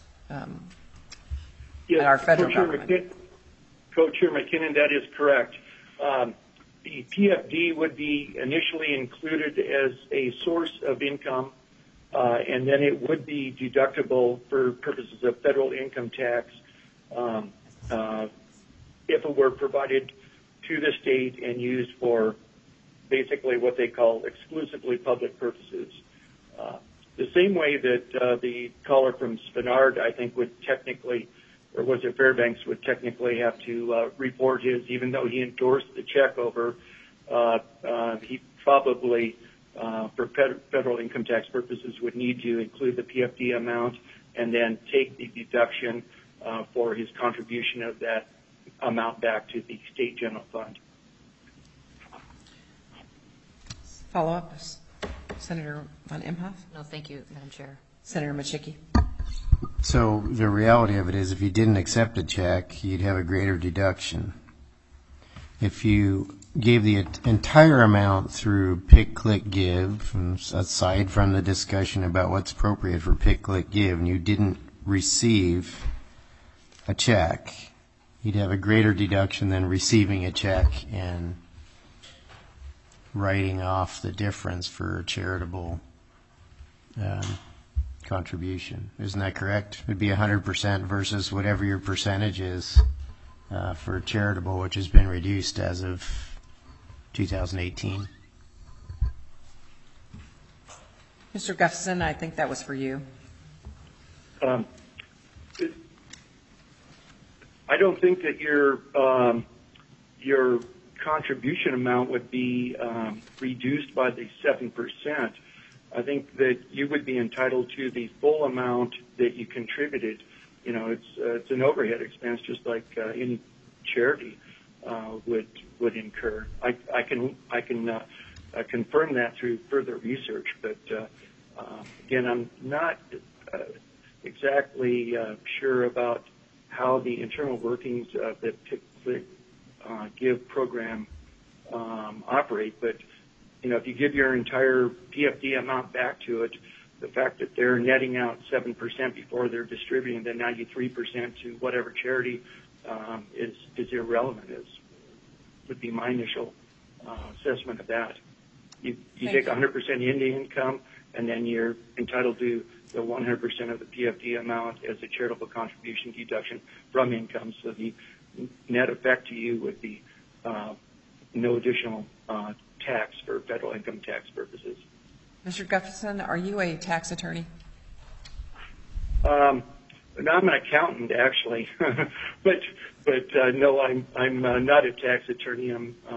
our federal government. Co-Chair McKinnon, that is correct. The PFD would be initially included as a source of income, and then it would be deductible for purposes of federal income tax if it were provided to the state and used for basically what they call exclusively public purposes. The same way that the caller from Spenard, I think, would technically, or was it Fairbanks, would technically have to report his, even though he endorsed the check over, he probably, for federal income tax purposes, would need to include the PFD amount and then take the deduction for his contribution of that amount back to the state general fund. Follow-up, Senator Von Imhoff? No, thank you, Madam Chair. Senator Machicky. So the reality of it is if you didn't accept a check, you'd have a greater deduction. If you gave the entire amount through Pick, Click, Give, aside from the discussion about what's appropriate for Pick, Click, Give, and you didn't receive a check, you'd have a greater deduction than receiving a check and writing off the difference for a charitable contribution. Isn't that correct? It would be 100% versus whatever your percentage is for charitable, which has been reduced as of 2018. Mr. Gustafson, I think that was for you. I don't think that your contribution amount would be reduced by the 7%. I think that you would be entitled to the full amount that you contributed. You know, it's an overhead expense, just like any charity would incur. I can confirm that through further research, but again, I'm not exactly sure about how the internal workings of the Pick, Click, Give program operate. But you know, if you give your entire PFD amount back to it, the fact that they're netting out 7% before they're distributing the 93% to whatever charity is irrelevant. Would be my initial assessment of that. You take 100% into income, and then you're entitled to the 100% of the PFD amount as a charitable contribution deduction from income. So the net effect to you would be no additional tax for federal income tax purposes. Mr. Gustafson, are you a tax attorney? No, I'm an accountant actually, but no, I'm not a tax attorney.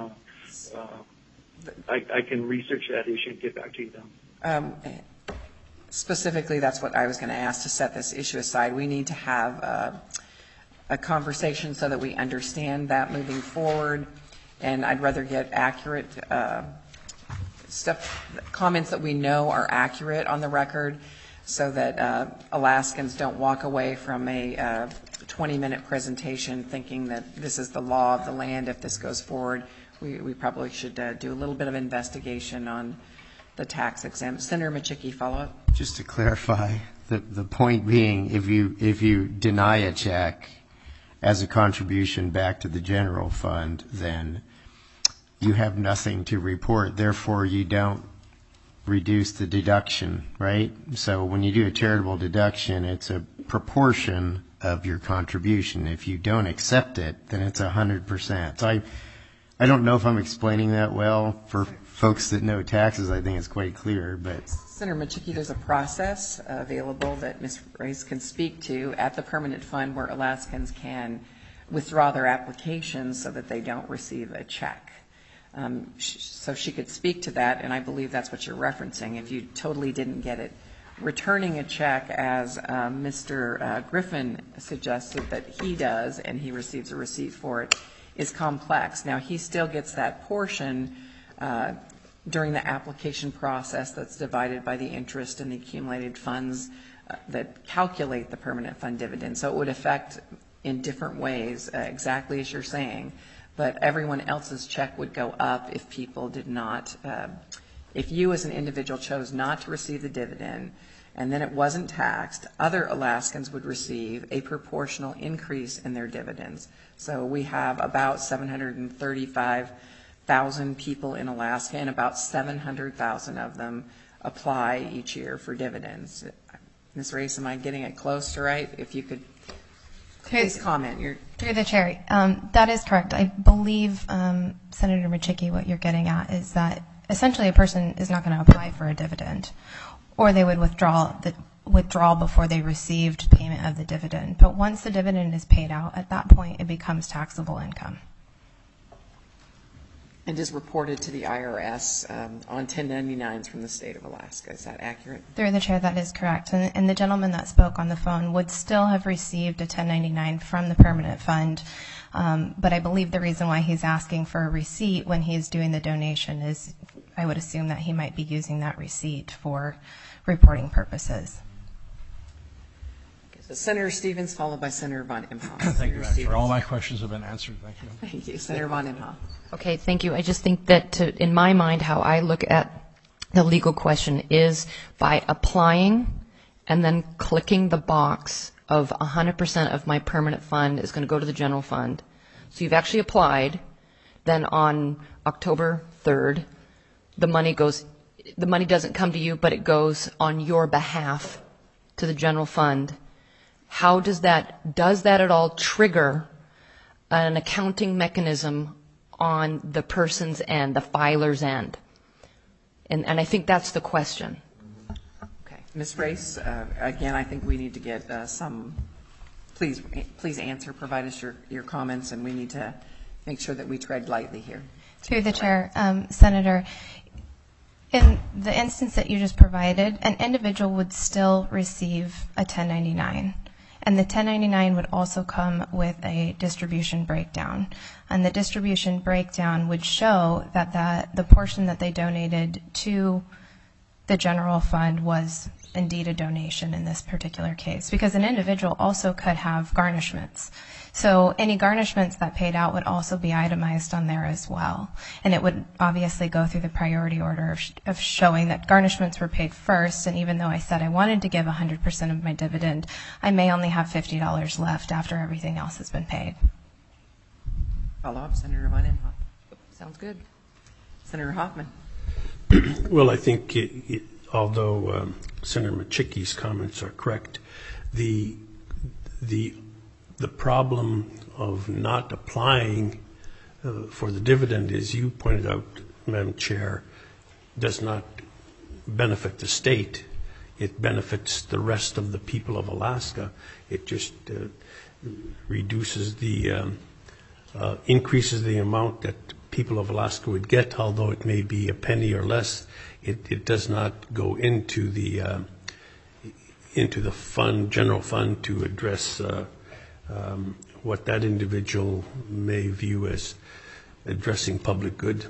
I can research that issue and get back to you then. Specifically, that's what I was going to ask to set this issue aside. We need to have a conversation so that we understand that moving forward, and I'd rather get accurate comments that we know are accurate on the record so that Alaskans don't walk away from a 20-minute presentation thinking that this is the law of the land. If this goes forward, we probably should do a little bit of investigation on the tax exempt. Senator Machicki, follow up. Just to clarify, the point being, if you deny a check as a contribution back to the general fund, then you have nothing to report. Therefore, you don't reduce the deduction, right? So when you do a charitable deduction, it's a proportion of your contribution. If you don't accept it, then it's 100%. So I don't know if I'm explaining that well. For folks that know taxes, I think it's quite clear. But Senator Machicki, there's a process available that Ms. Rice can speak to at the permanent fund where Alaskans can withdraw their applications so that they don't receive a check. So she could speak to that, and I believe that's what you're referencing. If you totally didn't get it, returning a check, as Mr. Griffin suggested that he does, and he receives a receipt for it, is complex. Now, he still gets that portion during the application process that's divided by the interest and the accumulated funds that calculate the permanent fund dividend. So it would affect in different ways, exactly as you're saying. But everyone else's check would go up if people did not, if you as an individual chose not to receive the dividend and then it wasn't taxed, other Alaskans would receive a proportional increase in their dividends. So we have about 735,000 people in Alaska, and about 700,000 of them apply each year for dividends. Ms. Race, am I getting it close to right? If you could please comment. Through the chair, that is correct. I believe, Senator Machicki, what you're getting at is that essentially a person is not going to apply for a dividend, or they would withdraw before they received payment of the dividend. But once the dividend is paid out, at that point it becomes taxable income. And is reported to the IRS on 1099s from the state of Alaska. Is that accurate? Through the chair, that is correct. And the gentleman that spoke on the phone would still have received a 1099 from the permanent fund. But I believe the reason why he's asking for a receipt when he's doing the donation is, I would assume that he might be using that receipt for reporting purposes. So Senator Stevens, followed by Senator Von Imhoff. Thank you, Madam Chair. All my questions have been answered. Thank you. Thank you. Senator Von Imhoff. Okay, thank you. I just think that in my mind, how I look at the legal question is by applying and then clicking the box of 100% of my permanent fund is going to go to the general fund. So you've actually applied. Then on October 3rd, the money doesn't come to you, but it goes on your behalf to the general fund. How does that at all trigger an accounting mechanism on the person's end, the filer's end? And I think that's the question. Okay. Ms. Race, again, I think we need to get please answer, provide us your comments, and we need to make sure that we tread lightly here. Through the chair, Senator, in the instance that you just provided, an individual would still receive a 1099. And the 1099 would also come with a distribution breakdown. And the distribution breakdown would show that the portion that they donated to the general fund was indeed a donation in this particular case. Because an individual also could have garnishments. So any garnishments that paid out would also be itemized on there as well. And it would obviously go through the priority order of showing that garnishments were paid first. And even though I said I wanted to give 100% of my dividend, I may only have $50 left after everything else has been paid. Follow up, Senator Von Imhoff. Sounds good. Senator Hoffman. Well, I think although Senator Machicki's comments are correct, the problem of not applying for the dividend, as you pointed out, Madam Chair, does not benefit the state. It benefits the rest of the people of Alaska. It just reduces increases the amount that people of Alaska would get, although it may be a penny or less. It does not go into the fund, general fund, to address what that individual may view as addressing public good.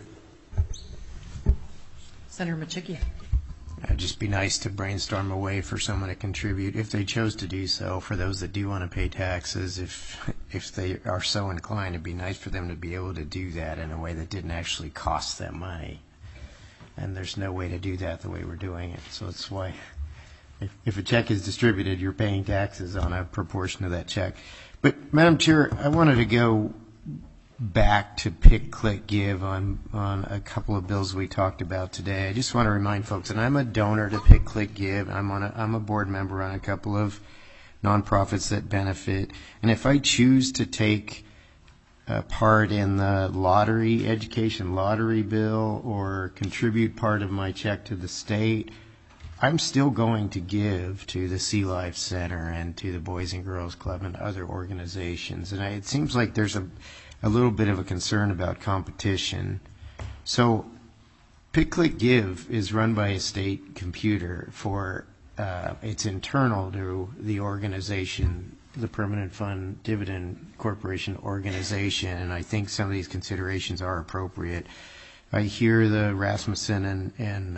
Senator Machicki. It'd just be nice to brainstorm a way for someone to contribute, if they chose to do so, for those that do want to pay taxes. If they are so inclined, it'd be nice for them to be able to do that in a way that didn't actually cost them money. And there's no way to do that the way we're doing it. So it's why if a check is distributed, you're paying taxes on a proportion of that check. But, Madam Chair, I wanted to go back to Pick, Click, Give on a couple of bills we talked about today. I just want to remind folks that I'm a donor to Pick, Click, Give. I'm a board member on a couple of nonprofits that benefit. And if I choose to take part in the education lottery bill, or contribute part of my check to the state, I'm still going to give to the Sea Life Center and to the Boys and Girls Club and other organizations. And it seems like there's a little bit of a concern about competition. So Pick, Click, Give is run by a state computer for it's internal to the organization, the Permanent Fund Dividend Corporation organization, and I think some of these considerations are appropriate. I hear the Rasmussen and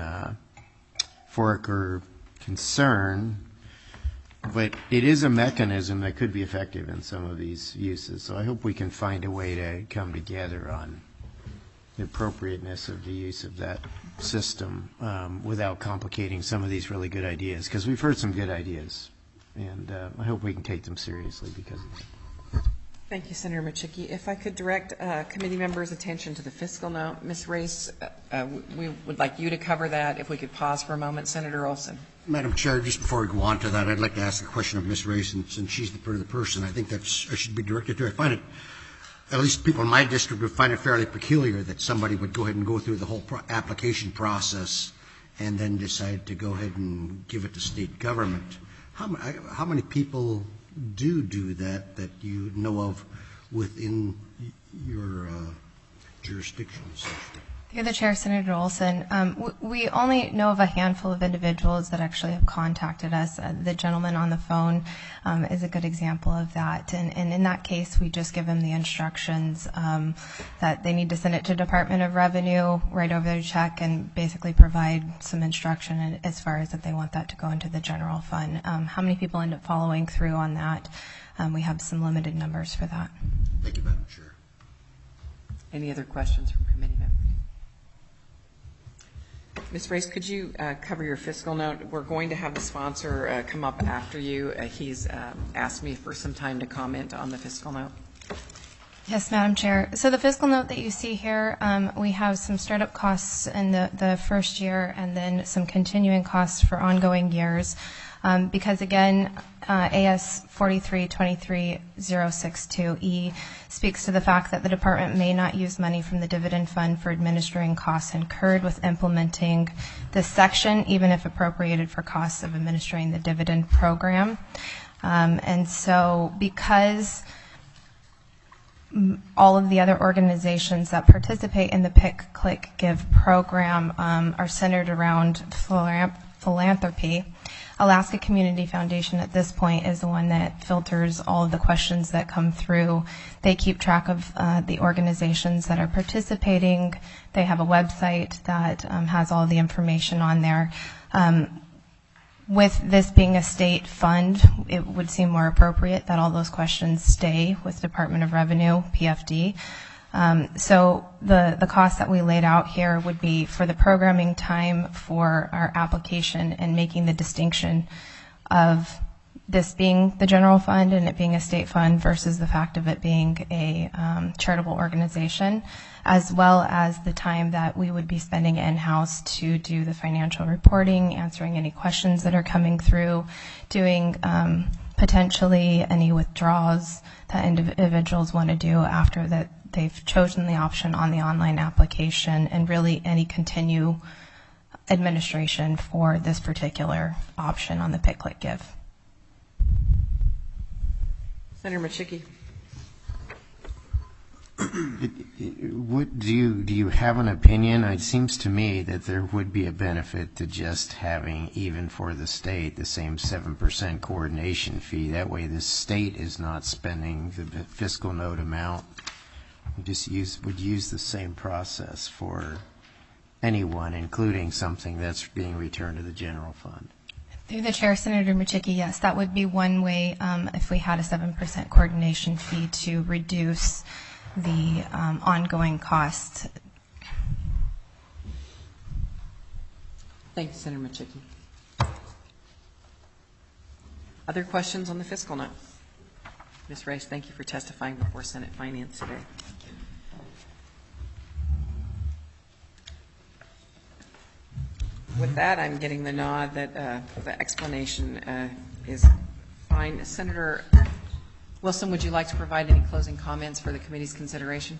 Foraker concern, but it is a mechanism that could be effective in some of these uses. So I hope we can find a way to come together on the appropriateness of the use of that system without complicating some of these really good ideas, because we've heard some good ideas, and I hope we can take them seriously because of it. Thank you, Senator Machicki. If I could direct committee members' attention to the fiscal note. Ms. Race, we would like you to cover that. If we could pause for a moment. Senator Olson. Madam Chair, just before we go on to that, I'd like to ask a question of Ms. Race, and since she's the person I think that should be directed to. I find it, at least people in my district would find it fairly peculiar that somebody would go ahead and go through the whole application process and then decide to go ahead and give it to state government. How many people do that you know of within your jurisdiction, essentially? Through the chair, Senator Olson, we only know of a handful of individuals that actually have contacted us. The gentleman on the phone is a good example of that. And in that case, we just give them the instructions that they need to send it to Department of Revenue, write over their check, and basically provide some instruction as far as that they want that to go into the general fund. How many people end up following through on that? We have some limited numbers for that. Thank you, Madam Chair. Any other questions from committee members? Ms. Race, could you cover your fiscal note? We're going to have the sponsor come up after you. He's asked me for some time to comment on the fiscal note. Yes, Madam Chair. So the fiscal note that you see here, we have some startup costs in the first year and then some continuing costs for ongoing years. Because again, AS 43-23-062E speaks to the fact that the department may not use money from the dividend fund for administering costs incurred with implementing this section, even if appropriated for costs of administering the dividend program. And so because all of the other organizations that participate in the Pick, Click, Give program are centered around philanthropy, Alaska Community Foundation at this point is the one that filters all of the questions that come through. They keep track of the organizations that are participating. They have a website that has all the information on there. With this being a state fund, it would seem more appropriate that all those questions stay with Department of Revenue, PFD. So the cost that we laid out here would be for the programming time for our application and making the distinction of this being the general fund and it being a state fund versus the fact of it being a charitable organization, as well as the time that we would be spending in-house to do the financial reporting, answering any questions that are coming through, doing potentially any withdrawals that individuals want to do after that they've chosen the option on the online application, and really any continue administration for this particular option on the Pick, Click, Give. Senator Machicki. Do you have an opinion? It seems to me that there would be a benefit to just having, even for the state, the same 7% coordination fee. That way the state is not spending the fiscal note amount. Would use the same process for anyone, including something that's being returned to the general fund. Through the chair, Senator Machicki, yes, that would be one way if we had a 7% coordination fee to reduce the ongoing costs. Thank you, Senator Machicki. Other questions on the fiscal note? Ms. Race, thank you for testifying before Senate Finance today. With that, I'm getting the nod that the explanation is fine. Senator Wilson, would you like to provide any closing comments for the committee's consideration?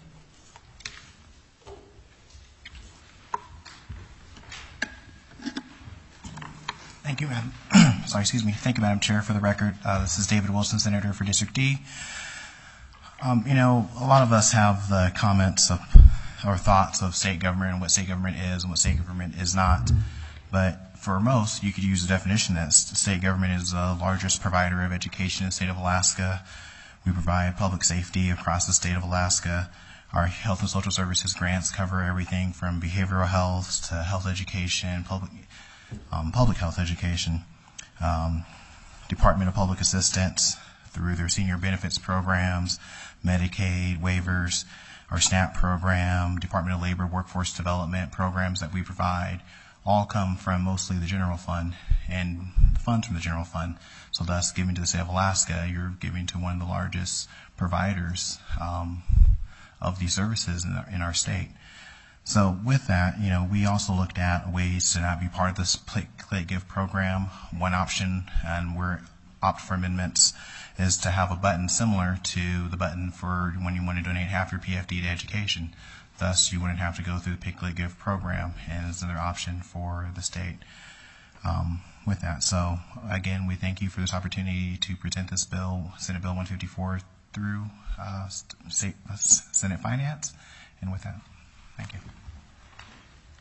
Thank you, Madam. Thank you, Madam Chair. For the record, this is David Wilson, Senator for District D. A lot of us have the comments or thoughts of state government and what state government is and what state government is not. But for most, you could use the definition that state government is the largest provider of education in the state of Alaska. We provide public safety across the state of Alaska. Our health and social services grants cover everything from behavioral health to health education, public health education, Department of Public Assistance through their senior benefits programs, Medicaid waivers, our SNAP program, Department of Labor workforce development programs that we provide, all come from mostly the general fund and the funds from the general fund. So thus, giving to the state of Alaska, you're giving to one of the largest providers of these services in our state. So with that, we also looked at ways to not be part of this Pick, Click, Give program. One option, and we're opt for amendments, is to have a button similar to the button for when you want to donate half your PFD to education. Thus, you wouldn't have to go through the Pick, Click, Give program, and it's another option for the state with that. So, again, we thank you for this opportunity to present this bill, Senate Bill 154, through Senate Finance. And with that, thank you.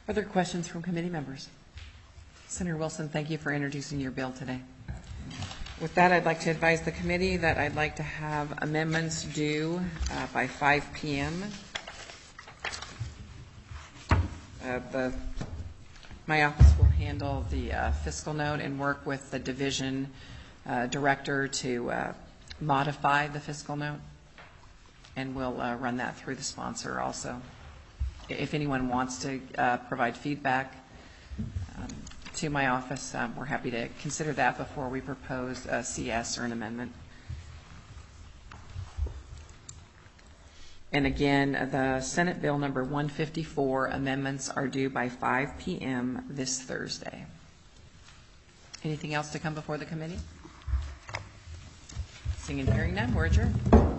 Are there questions from committee members? Senator Wilson, thank you for introducing your bill today. With that, I'd like to advise the committee that I'd like to have amendments due by 5 p.m. My office will handle the fiscal note and work with the division director to modify the fiscal note, and we'll run that through the sponsor also. If anyone wants to provide feedback to my office, we're happy to consider that before we propose a CS or an amendment. And again, the Senate Bill number 154 amendments are due by 5 p.m. this Thursday. Anything else to come before the committee? Seeing and hearing none, we're adjourned.